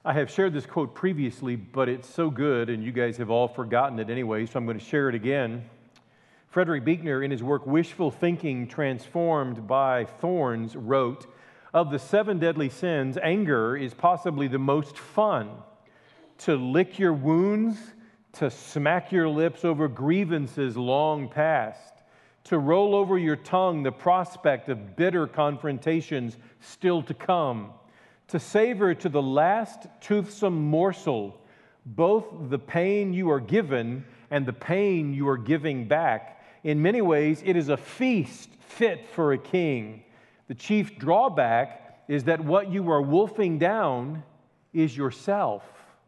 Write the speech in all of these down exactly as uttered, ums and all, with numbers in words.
I have shared this quote previously, but it's so good, and you guys have all forgotten it anyway, so I'm going to share it again. Frederick Buechner, in his work Wishful Thinking Transformed by Thorns, wrote, "Of the seven deadly sins, anger is possibly the most fun. To lick your wounds, to smack your lips over grievances long past, to roll over your tongue the prospect of bitter confrontations still to come, to savor to the last toothsome morsel both the pain you are given and the pain you are giving back. In many ways, it is a feast fit for a king. The chief drawback is that what you are wolfing down is yourself.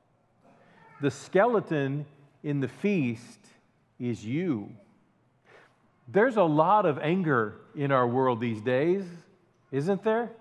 The skeleton in the feast is you." There's a lot of anger in our world these days, isn't there?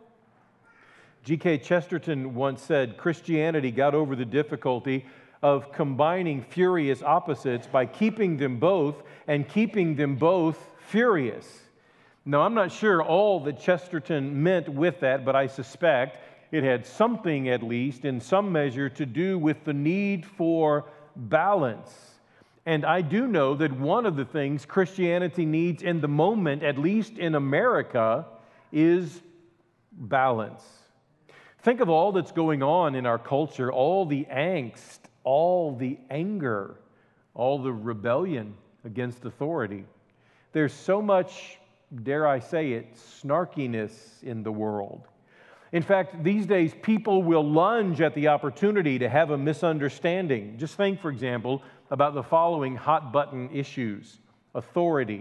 G K Chesterton once said, "Christianity got over the difficulty of combining furious opposites by keeping them both and keeping them both furious." Now, I'm not sure all that Chesterton meant with that, but I suspect it had something, at least, in some measure, to do with the need for balance. And I do know that one of the things Christianity needs in the moment, at least in America, is balance. Think of all that's going on in our culture, all the angst, all the anger, all the rebellion against authority. There's so much, dare I say it, snarkiness in the world. In fact, these days, people will lunge at the opportunity to have a misunderstanding. Just think, for example, about the following hot-button issues: authority,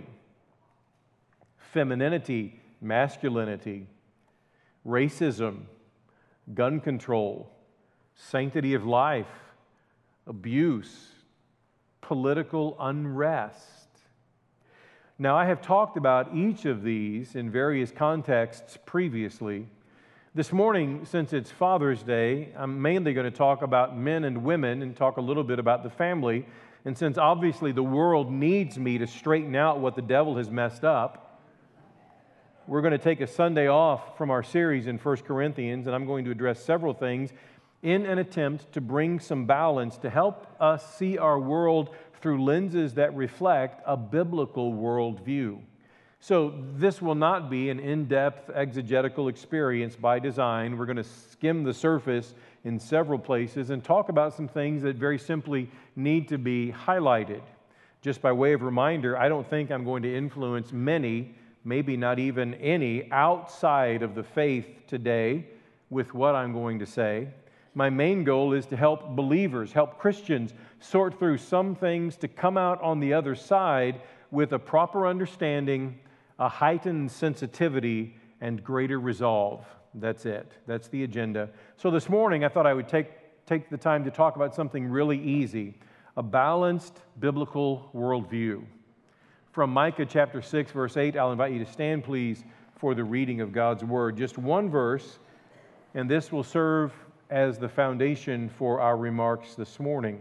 femininity, masculinity, racism, gun control, sanctity of life, abuse, political unrest. Now, I have talked about each of these in various contexts previously. This morning, since it's Father's Day, I'm mainly going to talk about men and women and talk a little bit about the family. And since obviously the world needs me to straighten out what the devil has messed up, we're going to take a Sunday off from our series in First Corinthians, and I'm going to address several things in an attempt to bring some balance to help us see our world through lenses that reflect a biblical worldview. So this will not be an in-depth exegetical experience by design. We're going to skim the surface in several places and talk about some things that very simply need to be highlighted. Just by way of reminder, I don't think I'm going to influence many, maybe not even any, outside of the faith today with what I'm going to say. My main goal is to help believers, help Christians sort through some things to come out on the other side with a proper understanding, a heightened sensitivity, and greater resolve. That's it. That's the agenda. So this morning, I thought I would take, take the time to talk about something really easy, a balanced biblical worldview. From Micah chapter six, verse eight, I'll invite you to stand, please, for the reading of God's Word. Just one verse, and this will serve as the foundation for our remarks this morning.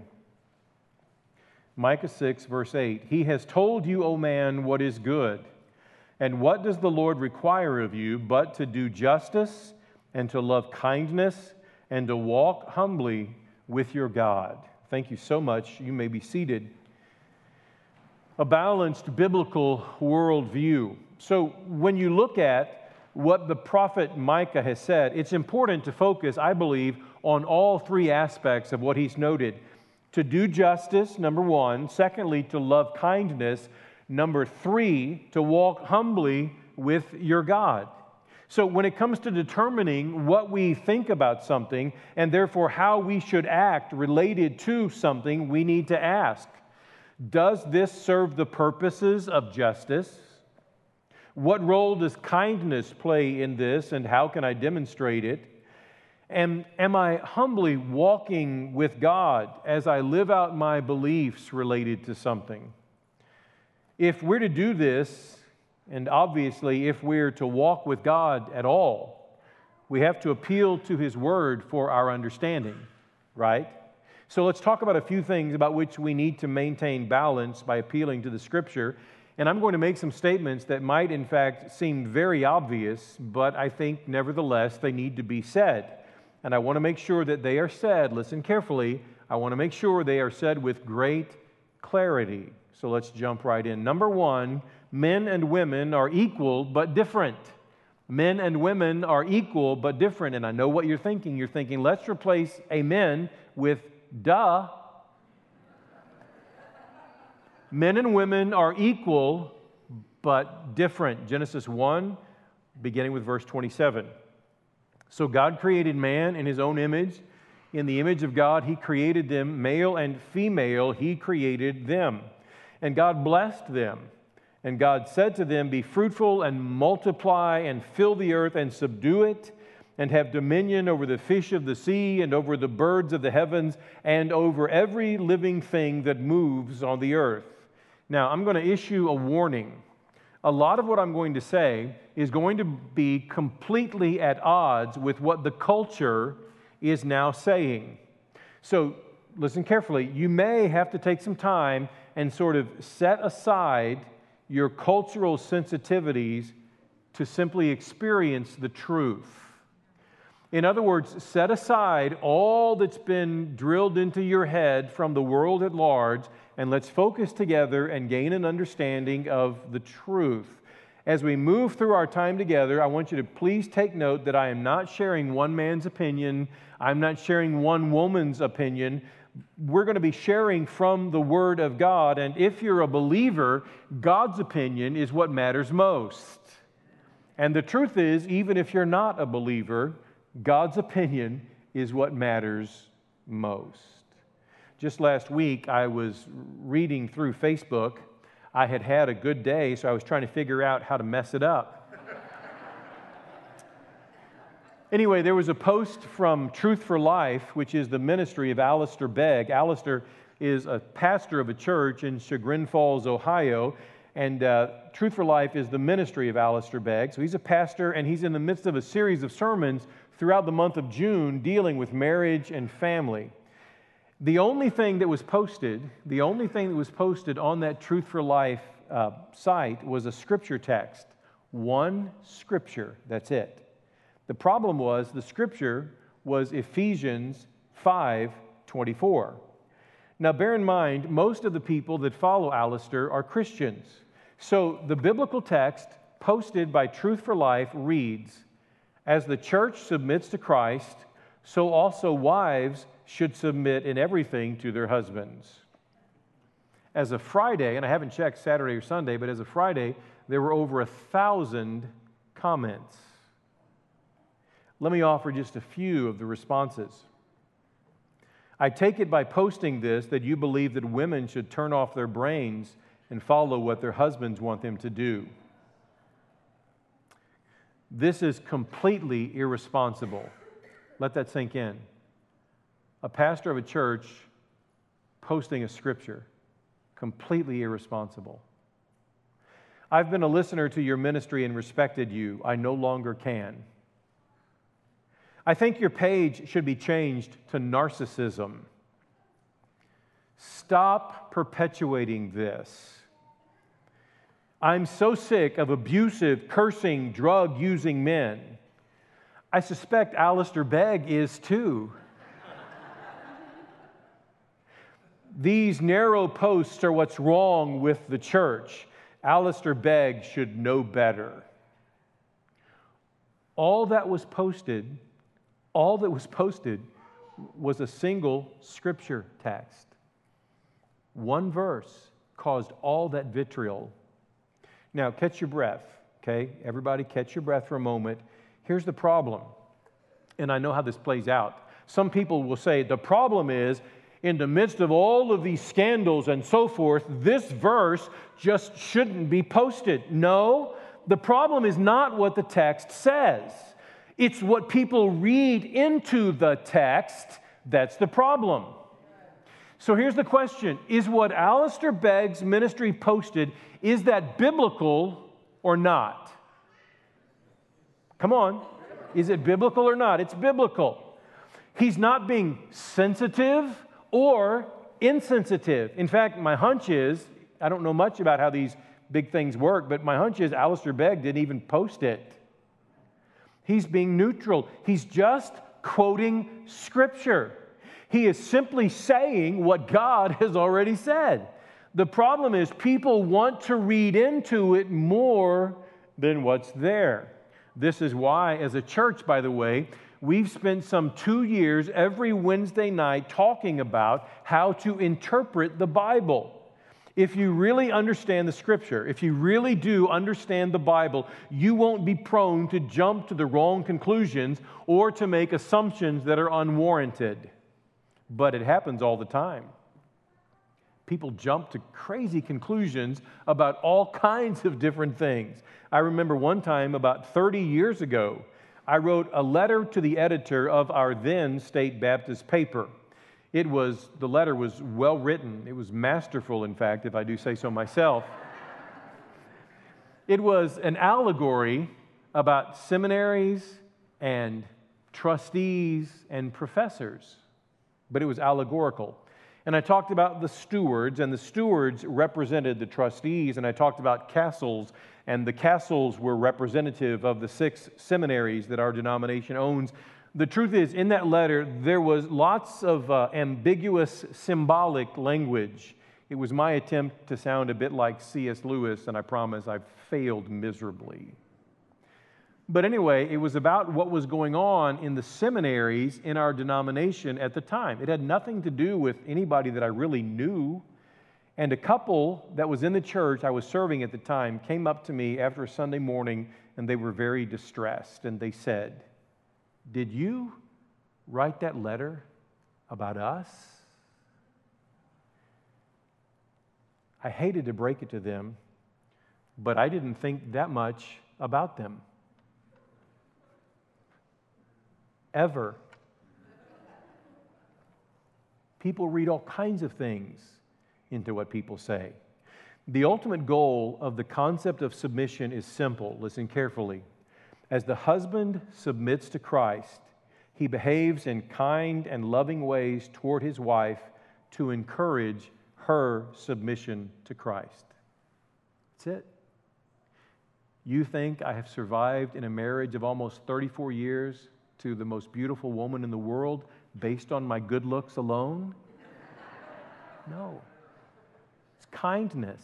Micah six, verse eight, "He has told you, O man, what is good. And what does the Lord require of you but to do justice and to love kindness and to walk humbly with your God?" Thank you so much. You may be seated. A balanced biblical worldview. So when you look at what the prophet Micah has said, it's important to focus, I believe, on all three aspects of what he's noted. To do justice, number one. Secondly, to love kindness. Number three, to walk humbly with your God. So when it comes to determining what we think about something and therefore how we should act related to something, we need to ask, does this serve the purposes of justice? What role does kindness play in this, and how can I demonstrate it? And am I humbly walking with God as I live out my beliefs related to something? If we're to do this, and obviously if we're to walk with God at all, we have to appeal to His Word for our understanding, right? So let's talk about a few things about which we need to maintain balance by appealing to the Scripture. And I'm going to make some statements that might, in fact, seem very obvious, but I think, nevertheless, they need to be said. and I want to make sure that they are said, listen carefully, I want to make sure they are said with great clarity. So let's jump right in. Number one, men and women are equal but different. Men and women are equal but different. And I know what you're thinking. You're thinking, let's replace amen with duh. Men and women are equal but different. Genesis one, beginning with verse twenty-seven. So God created man in His own image. In the image of God, He created them, male and female, He created them. And God blessed them. And God said to them, be fruitful and multiply and fill the earth and subdue it and have dominion over the fish of the sea and over the birds of the heavens and over every living thing that moves on the earth. Now, I'm going to issue a warning. A lot of what I'm going to say is going to be completely at odds with what the culture is now saying. So listen carefully. You may have to take some time and sort of set aside your cultural sensitivities to simply experience the truth. In other words, set aside all that's been drilled into your head from the world at large, and let's focus together and gain an understanding of the truth. As we move through our time together, I want you to please take note that I am not sharing one man's opinion. I'm not sharing one woman's opinion. We're going to be sharing from the Word of God, and if you're a believer, God's opinion is what matters most. And the truth is, even if you're not a believer, God's opinion is what matters most. Just last week, I was reading through Facebook. I had had a good day, so I was trying to figure out how to mess it up. Anyway, there was a post from Truth for Life, which is the ministry of Alistair Begg. Alistair is a pastor of a church in Chagrin Falls, Ohio, and uh, Truth for Life is the ministry of Alistair Begg. So he's a pastor, and he's in the midst of a series of sermons throughout the month of June dealing with marriage and family. The only thing that was posted, the only thing that was posted on that Truth for Life uh, site was a scripture text. One scripture, that's it. The problem was the scripture was Ephesians five twenty-four. Now bear in mind, most of the people that follow Alistair are Christians. So the biblical text posted by Truth for Life reads, as the church submits to Christ, so also wives should submit in everything to their husbands. As of Friday, and I haven't checked Saturday or Sunday, but as of Friday, there were over a thousand comments. Let me offer just a few of the responses. I take it by posting this that you believe that women should turn off their brains and follow what their husbands want them to do. This is completely irresponsible. Let that sink in. A pastor of a church posting a scripture, completely irresponsible. I've been a listener to your ministry and respected you. I no longer can. I think your page should be changed to narcissism. Stop perpetuating this. I'm so sick of abusive, cursing, drug-using men. I suspect Alistair Begg is too. These narrow posts are what's wrong with the church. Alistair Begg should know better. All that was posted All that was posted was a single scripture text. One verse caused all that vitriol. Now, catch your breath, okay? Everybody catch your breath for a moment. Here's the problem, and I know how this plays out. Some people will say, the problem is, in the midst of all of these scandals and so forth, this verse just shouldn't be posted. No, the problem is not what the text says. It's what people read into the text that's the problem. So here's the question. Is what Alistair Begg's ministry posted, is that biblical or not? Come on. Is it biblical or not? It's biblical. He's not being sensitive or insensitive. In fact, my hunch is, I don't know much about how these big things work, but my hunch is Alistair Begg didn't even post it. He's being neutral. He's just quoting Scripture. He is simply saying what God has already said. The problem is people want to read into it more than what's there. This is why, as a church, by the way, we've spent some two years every Wednesday night talking about how to interpret the Bible. If you really understand the Scripture, if you really do understand the Bible, you won't be prone to jump to the wrong conclusions or to make assumptions that are unwarranted. But it happens all the time. People jump to crazy conclusions about all kinds of different things. I remember one time about thirty years ago, I wrote a letter to the editor of our then State Baptist paper. It was, the letter was well written. It was masterful, in fact, if I do say so myself. It was an allegory about seminaries and trustees and professors, but it was allegorical. And I talked about the stewards, and the stewards represented the trustees, and I talked about castles, and the castles were representative of the six seminaries that our denomination owns. The truth is, in that letter, there was lots of uh, ambiguous symbolic language. It was my attempt to sound a bit like C S Lewis, and I promise I've failed miserably. But anyway, it was about what was going on in the seminaries in our denomination at the time. It had nothing to do with anybody that I really knew. And a couple that was in the church I was serving at the time came up to me after a Sunday morning, and they were very distressed. And they said, "Did you write that letter about us?" I hated to break it to them, but I didn't think that much about them. Ever. People read all kinds of things into what people say. The ultimate goal of the concept of submission is simple. Listen carefully. As the husband submits to Christ, he behaves in kind and loving ways toward his wife to encourage her submission to Christ. That's it. You think I have survived in a marriage of almost thirty-four years to the most beautiful woman in the world based on my good looks alone? No. It's kindness.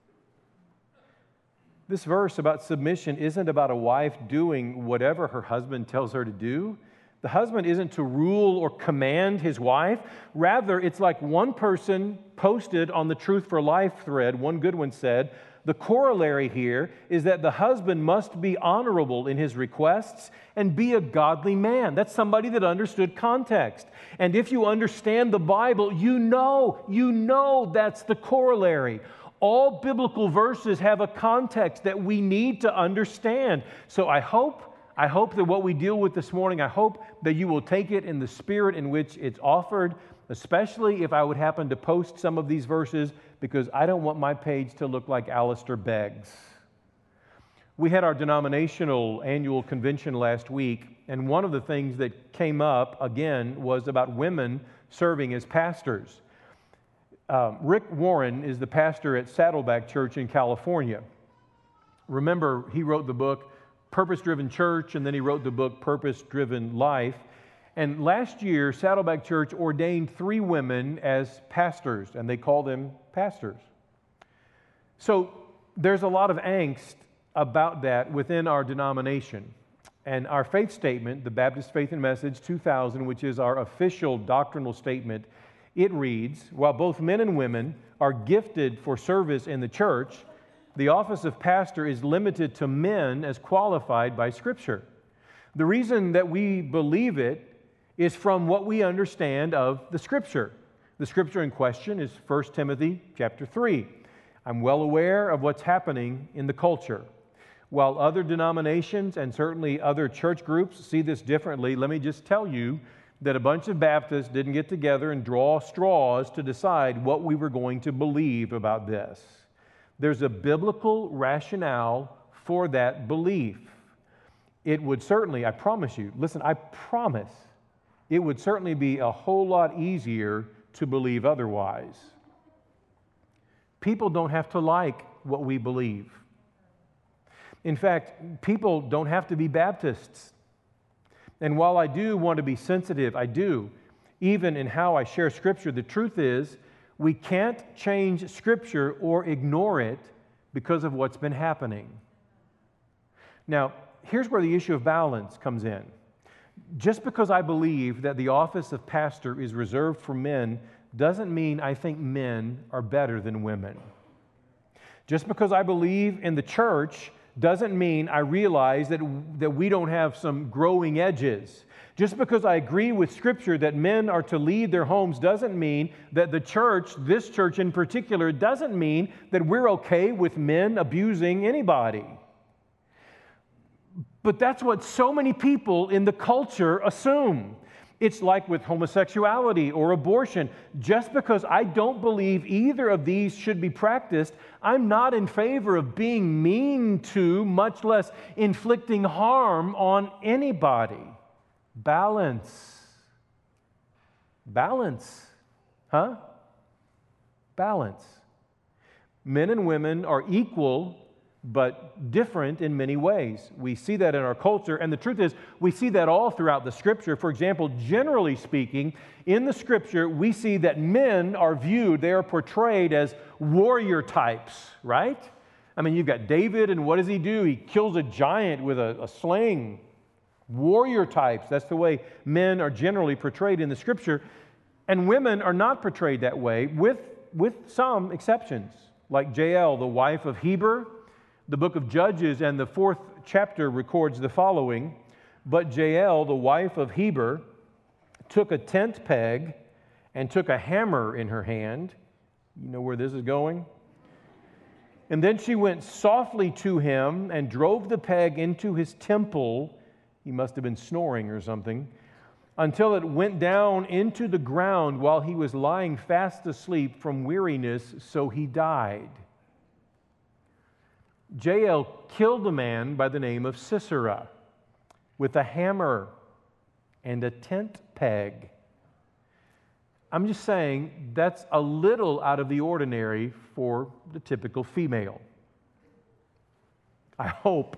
This verse about submission isn't about a wife doing whatever her husband tells her to do. The husband isn't to rule or command his wife. Rather, it's like one person posted on the Truth for Life thread, one good one said, the corollary here is that the husband must be honorable in his requests and be a godly man. That's somebody that understood context. And if you understand the Bible, you know, you know that's the corollary. All biblical verses have a context that we need to understand. So I hope, I hope that what we deal with this morning, I hope that you will take it in the spirit in which it's offered, especially if I would happen to post some of these verses, because I don't want my page to look like Alistair Beggs. We had our denominational annual convention last week, and one of the things that came up, again, was about women serving as pastors. Um, Rick Warren is the pastor at Saddleback Church in California. Remember, he wrote the book Purpose Driven Church, and then he wrote the book Purpose Driven Life. And last year, Saddleback Church ordained three women as pastors, and they call them pastors. So there's a lot of angst about that within our denomination. And our faith statement, the Baptist Faith and Message two thousand, which is our official doctrinal statement, it reads, while both men and women are gifted for service in the church, the office of pastor is limited to men as qualified by Scripture. The reason that we believe it is from what we understand of the Scripture. The Scripture in question is First Timothy chapter three. I'm well aware of what's happening in the culture. While other denominations and certainly other church groups see this differently, let me just tell you that a bunch of Baptists didn't get together and draw straws to decide what we were going to believe about this. There's a biblical rationale for that belief. It would certainly, I promise you, listen, I promise, it would certainly be a whole lot easier to believe otherwise. People don't have to like what we believe. In fact, people don't have to be Baptists. And while I do want to be sensitive, I do, even in how I share Scripture, the truth is we can't change Scripture or ignore it because of what's been happening. Now, here's where the issue of balance comes in. Just because I believe that the office of pastor is reserved for men doesn't mean I think men are better than women. Just because I believe in the church doesn't mean I realize that, that we don't have some growing edges. Just because I agree with Scripture that men are to lead their homes doesn't mean that the church, this church in particular, doesn't mean that we're okay with men abusing anybody. But that's what so many people in the culture assume. It's like with homosexuality or abortion. Just because I don't believe either of these should be practiced, I'm not in favor of being mean to, much less inflicting harm on anybody. Balance. Balance. Huh? Balance. Men and women are equal, but different in many ways. We see that in our culture, and the truth is, we see that all throughout the Scripture. For example, generally speaking, in the Scripture, we see that men are viewed, they are portrayed as warrior types, right? I mean, you've got David, and what does he do? He kills a giant with a, a sling. Warrior types, that's the way men are generally portrayed in the Scripture. And women are not portrayed that way, with, with some exceptions, like Jael, the wife of Heber. The book of Judges and the fourth chapter records the following: "But Jael, the wife of Heber, took a tent peg and took a hammer in her hand." You know where this is going? "And then she went softly to him and drove the peg into his temple." He must have been snoring or something. "Until it went down into the ground while he was lying fast asleep from weariness, so he died." Jael killed a man by the name of Sisera with a hammer and a tent peg. I'm just saying that's a little out of the ordinary for the typical female. I hope.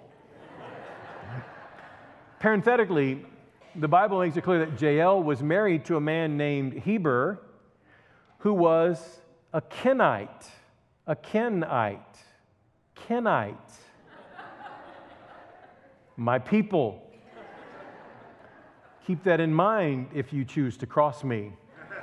Parenthetically, the Bible makes it clear that Jael was married to a man named Heber, who was a Kenite. A Kenite. Kenite. My people. Keep that in mind if you choose to cross me.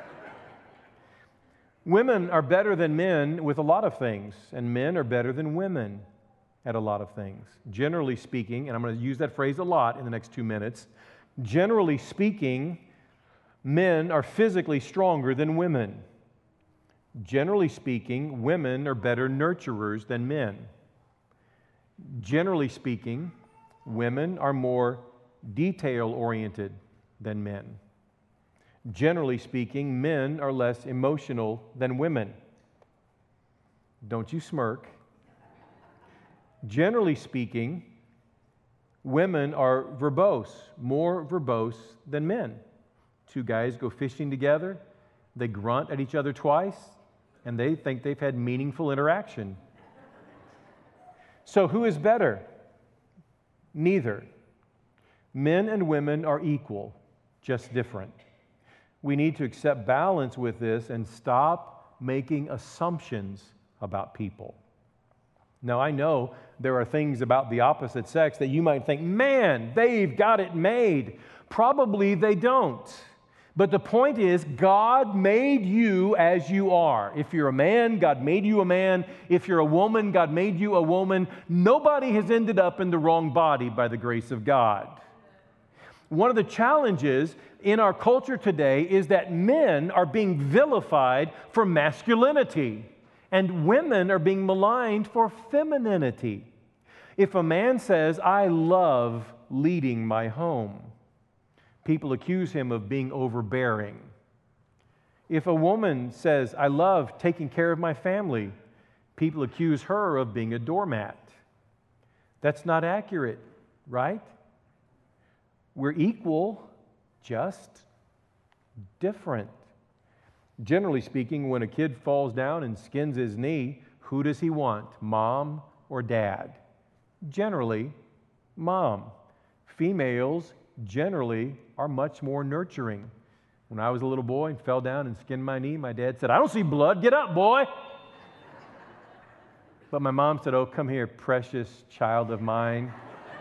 Women are better than men with a lot of things, and men are better than women at a lot of things. Generally speaking, and I'm going to use that phrase a lot in the next two minutes, generally speaking, men are physically stronger than women. Generally speaking, women are better nurturers than men. Generally speaking, women are more detail-oriented than men. Generally speaking, men are less emotional than women. Don't you smirk. Generally speaking, women are verbose, more verbose than men. Two guys go fishing together, they grunt at each other twice, and they think they've had meaningful interaction. So who is better? Neither. Men and women are equal, just different. We need to accept balance with this and stop making assumptions about people. Now, I know there are things about the opposite sex that you might think, man, they've got it made. Probably they don't. But the point is, God made you as you are. If you're a man, God made you a man. If you're a woman, God made you a woman. Nobody has ended up in the wrong body by the grace of God. One of the challenges in our culture today is that men are being vilified for masculinity, and women are being maligned for femininity. If a man says, I love leading my home, people accuse him of being overbearing. If a woman says, I love taking care of my family, people accuse her of being a doormat. That's not accurate, right? We're equal, just different. Generally speaking, when a kid falls down and skins his knee, who does he want, mom or dad? Generally, mom. Females generally are much more nurturing. When I was a little boy and fell down and skinned my knee, my dad said, "I don't see blood. Get up, boy." But my mom said, "Oh, come here, precious child of mine.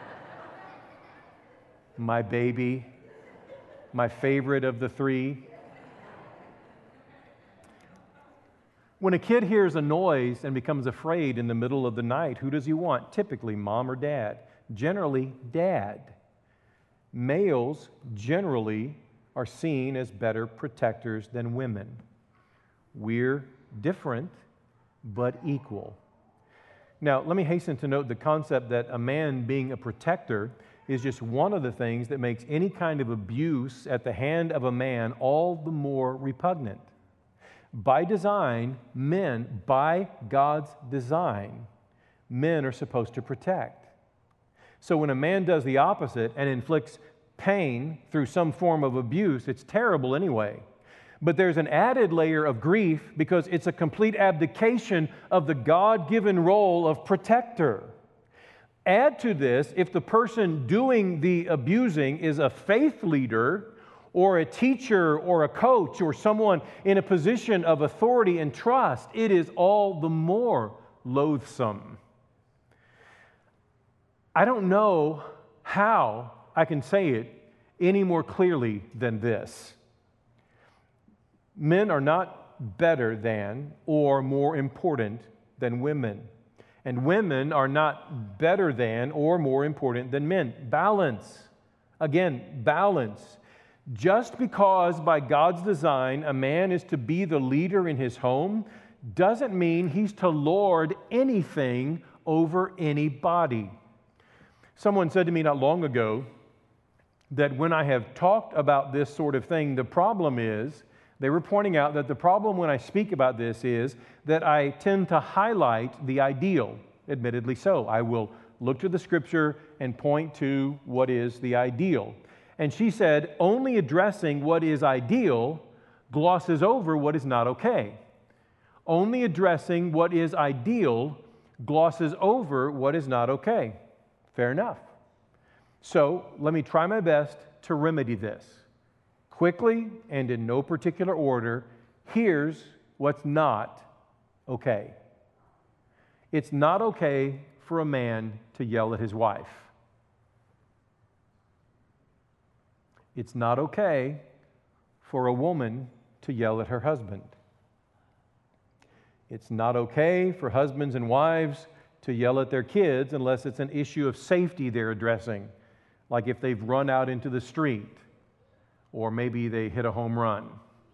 My baby, my favorite of the three." When a kid hears a noise and becomes afraid in the middle of the night, who does he want? Typically, mom or dad. Generally, dad. Males generally are seen as better protectors than women. We're different, but equal. Now, let me hasten to note the concept that a man being a protector is just one of the things that makes any kind of abuse at the hand of a man all the more repugnant. By design, men, by God's design, men are supposed to protect. So when a man does the opposite and inflicts pain through some form of abuse, it's terrible anyway. But there's an added layer of grief because it's a complete abdication of the God-given role of protector. Add to this, if the person doing the abusing is a faith leader or a teacher or a coach or someone in a position of authority and trust, it is all the more loathsome. I don't know how I can say it any more clearly than this. Men are not better than or more important than women. And women are not better than or more important than men. Balance. Again, balance. Just because by God's design a man is to be the leader in his home doesn't mean he's to lord anything over anybody. Someone said to me not long ago that when I have talked about this sort of thing, the problem is, they were pointing out that the problem when I speak about this is that I tend to highlight the ideal, admittedly so. I will look to the Scripture and point to what is the ideal. And she said, only addressing what is ideal glosses over what is not okay. Only addressing what is ideal glosses over what is not okay. Fair enough. So let me try my best to remedy this. Quickly and in no particular order, here's what's not okay. It's not okay for a man to yell at his wife. It's not okay for a woman to yell at her husband. It's not okay for husbands and wives to yell at their kids unless it's an issue of safety they're addressing, like if they've run out into the street or maybe they hit a home run.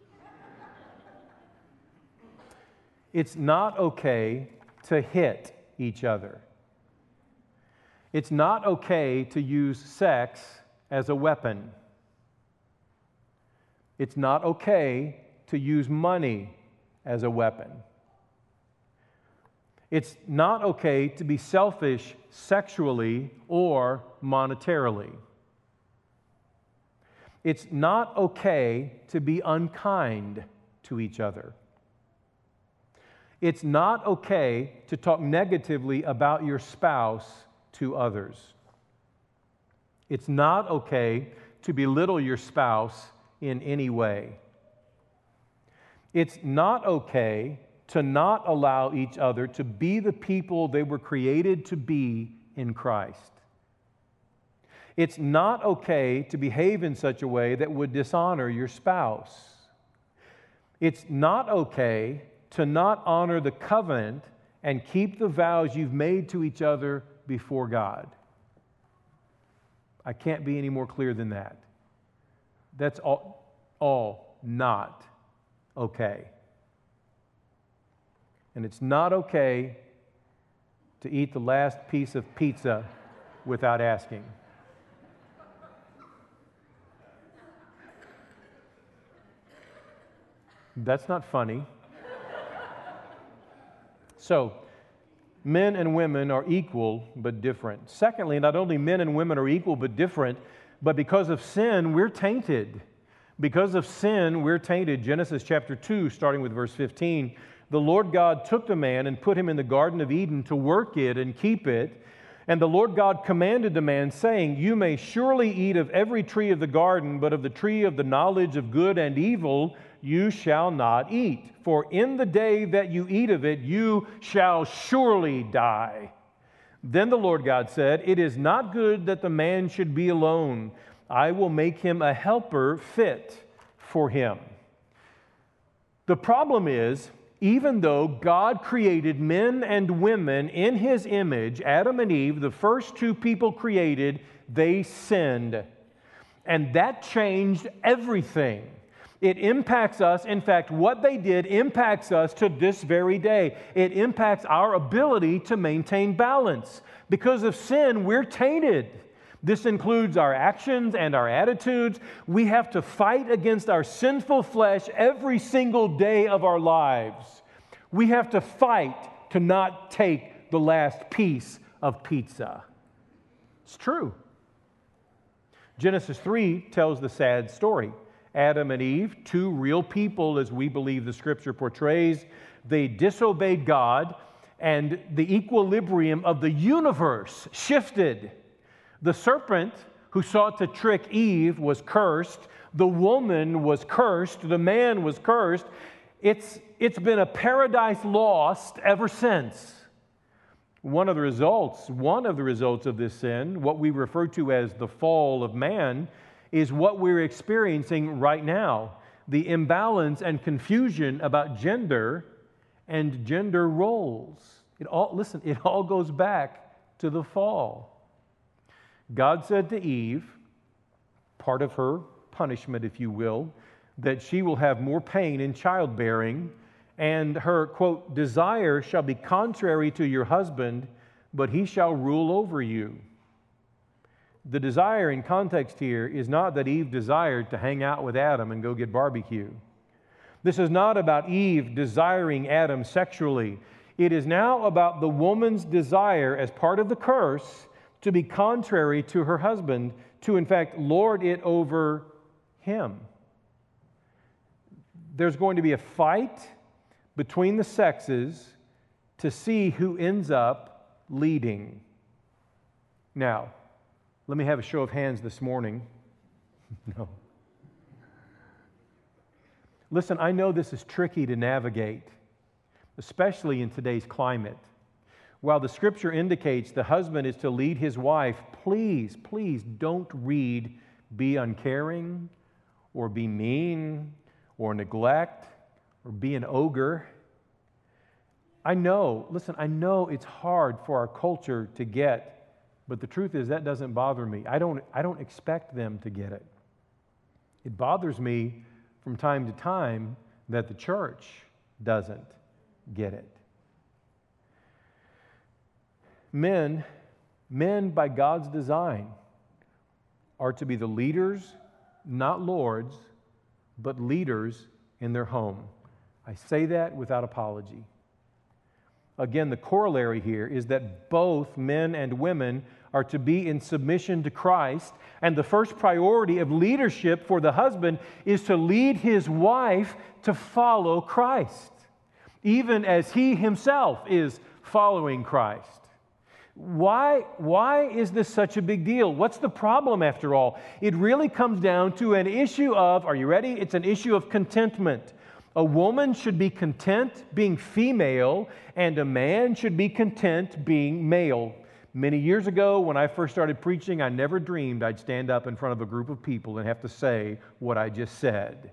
It's not okay to hit each other. It's not okay to use sex as a weapon. It's not okay to use money as a weapon. It's not okay to be selfish sexually or monetarily. It's not okay to be unkind to each other. It's not okay to talk negatively about your spouse to others. It's not okay to belittle your spouse in any way. It's not okay to not allow each other to be the people they were created to be in Christ. It's not okay to behave in such a way that would dishonor your spouse. It's not okay to not honor the covenant and keep the vows you've made to each other before God. I can't be any more clear than that. That's all, all not okay. And it's not okay to eat the last piece of pizza without asking. That's not funny. So, men and women are equal but different. Secondly, not only men and women are equal but different, but because of sin, we're tainted. Because of sin, we're tainted. Genesis chapter two, starting with verse fifteen, the Lord God took the man and put him in the Garden of Eden to work it and keep it. And the Lord God commanded the man, saying, You may surely eat of every tree of the garden, but of the tree of the knowledge of good and evil you shall not eat. For in the day that you eat of it, you shall surely die. Then the Lord God said, It is not good that the man should be alone. I will make him a helper fit for him. The problem is, even though God created men and women in His image, Adam and Eve, the first two people created, they sinned. And that changed everything. It impacts us. In fact, what they did impacts us to this very day. It impacts our ability to maintain balance. Because of sin, we're tainted. This includes our actions and our attitudes. We have to fight against our sinful flesh every single day of our lives. We have to fight to not take the last piece of pizza. It's true. Genesis three tells the sad story. Adam and Eve, two real people as we believe the Scripture portrays, they disobeyed God, and the equilibrium of the universe shifted. The serpent who sought to trick Eve was cursed. The woman was cursed. The man was cursed. It's, it's been a paradise lost ever since. One of the results, one of the results of this sin, what we refer to as the fall of man, is what we're experiencing right now. The imbalance and confusion about gender and gender roles. It all, listen, it all goes back to the fall. God said to Eve, part of her punishment, if you will, that she will have more pain in childbearing, and her, quote, desire shall be contrary to your husband, but he shall rule over you. The desire in context here is not that Eve desired to hang out with Adam and go get barbecue. This is not about Eve desiring Adam sexually. It is now about the woman's desire as part of the curse to be contrary to her husband, to in fact lord it over him. There's going to be a fight between the sexes to see who ends up leading. Now, let me have a show of hands this morning. No. Listen, I know this is tricky to navigate, especially in today's climate. While the Scripture indicates the husband is to lead his wife, please, please don't read be uncaring or be mean or neglect or be an ogre. I know, listen, I know it's hard for our culture to get, but the truth is that doesn't bother me. I don't, I don't expect them to get it. It bothers me from time to time that the church doesn't get it. Men, men by God's design, are to be the leaders, not lords, but leaders in their home. I say that without apology. Again, the corollary here is that both men and women are to be in submission to Christ, and the first priority of leadership for the husband is to lead his wife to follow Christ, even as he himself is following Christ. Why, why is this such a big deal? What's the problem after all? It really comes down to an issue of, are you ready? It's an issue of contentment. A woman should be content being female, and a man should be content being male. Many years ago, when I first started preaching, I never dreamed I'd stand up in front of a group of people and have to say what I just said.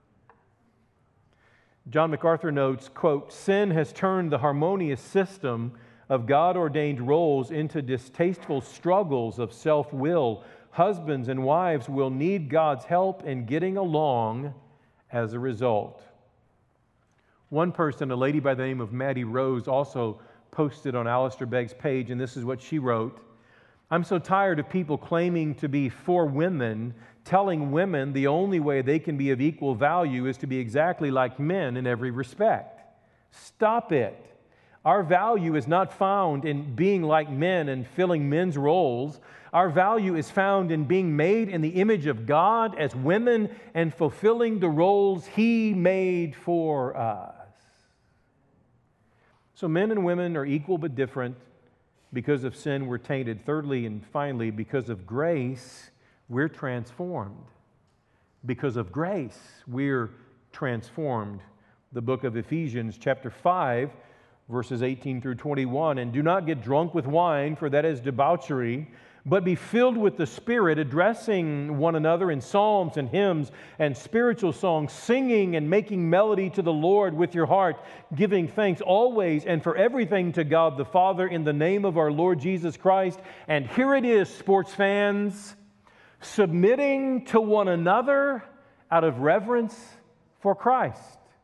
John MacArthur notes, quote, sin has turned the harmonious system of God-ordained roles into distasteful struggles of self-will. Husbands and wives will need God's help in getting along as a result. One person, a lady by the name of Maddie Rose, also posted on Alistair Begg's page, and this is what she wrote. I'm so tired of people claiming to be for women, telling women the only way they can be of equal value is to be exactly like men in every respect. Stop it. Our value is not found in being like men and filling men's roles. Our value is found in being made in the image of God as women and fulfilling the roles He made for us. So men and women are equal but different, Because of sin, we're tainted. Thirdly and finally, because of grace, we're transformed. Because of grace, we're transformed. The book of Ephesians, chapter five, verses eighteen through twenty-one. And do not get drunk with wine, for that is debauchery, but be filled with the Spirit, addressing one another in psalms and hymns and spiritual songs, singing and making melody to the Lord with your heart, giving thanks always and for everything to God the Father in the name of our Lord Jesus Christ. And here it is, sports fans, submitting to one another out of reverence for Christ.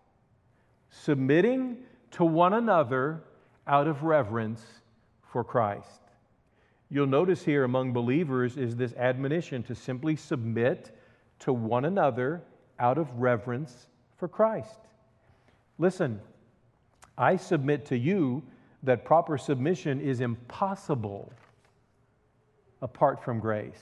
Submitting to one another out of reverence for Christ. You'll notice here among believers is this admonition to simply submit to one another out of reverence for Christ. Listen, I submit to you that proper submission is impossible apart from grace.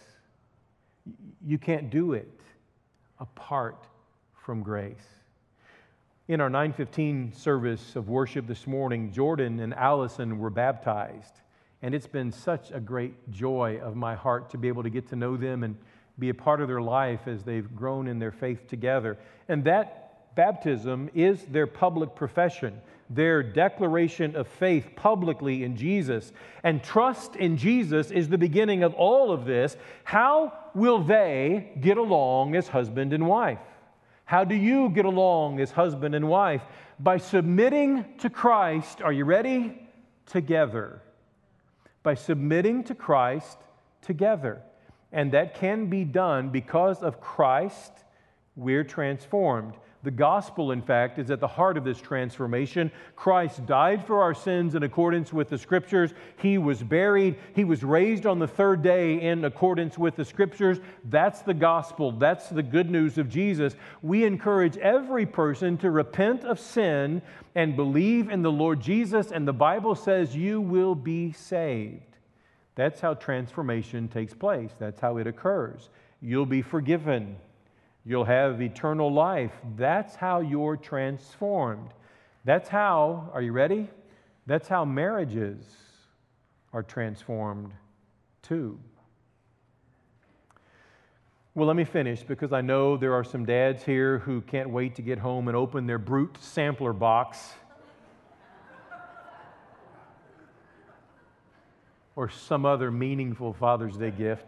You can't do it apart from grace. In our nine fifteen service of worship this morning, Jordan and Allison were baptized. And it's been such a great joy of my heart to be able to get to know them and be a part of their life as they've grown in their faith together. And that baptism is their public profession, their declaration of faith publicly in Jesus. And trust in Jesus is the beginning of all of this. How will they get along as husband and wife? How do you get along as husband and wife? By submitting to Christ, are you ready? Together. By submitting to Christ together. And that can be done because of Christ, we're transformed. The gospel, in fact, is at the heart of this transformation. Christ died for our sins in accordance with the Scriptures. He was buried. He was raised on the third day in accordance with the Scriptures. That's the gospel. That's the good news of Jesus. We encourage every person to repent of sin and believe in the Lord Jesus, and the Bible says you will be saved. That's how transformation takes place. That's how it occurs. You'll be forgiven. You'll have eternal life. That's how you're transformed. That's how, are you ready? That's how marriages are transformed too. Well, let me finish because I know there are some dads here who can't wait to get home and open their Brute sampler box or some other meaningful Father's Day gift.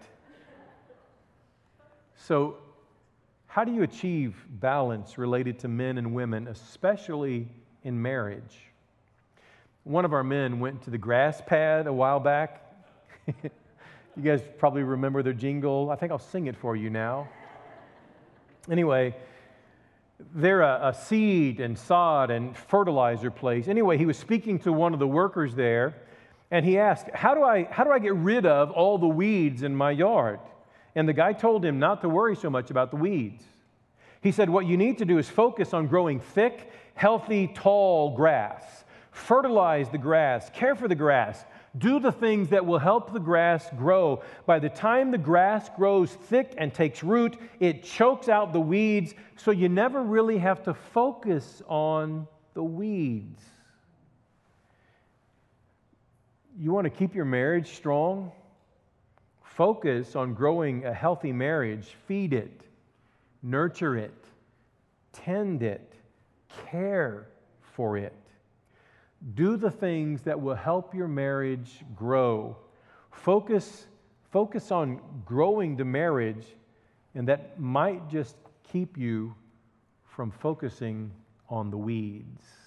So, how do you achieve balance related to men and women, especially in marriage? One of our men went to the grass pad a while back. You guys probably remember their jingle. I think I'll sing it for you now. Anyway, they're a, a seed and sod and fertilizer place. Anyway, he was speaking to one of the workers there, and he asked, how do I, how do I get rid of all the weeds in my yard? And the guy told him not to worry so much about the weeds. He said, what you need to do is focus on growing thick, healthy, tall grass. Fertilize the grass, care for the grass. Do the things that will help the grass grow. By the time the grass grows thick and takes root, it chokes out the weeds, so you never really have to focus on the weeds. You want to keep your marriage strong? Focus on growing a healthy marriage. Feed it, nurture it, tend it, care for it. Do the things that will help your marriage grow. Focus, focus on growing the marriage, and that might just keep you from focusing on the weeds.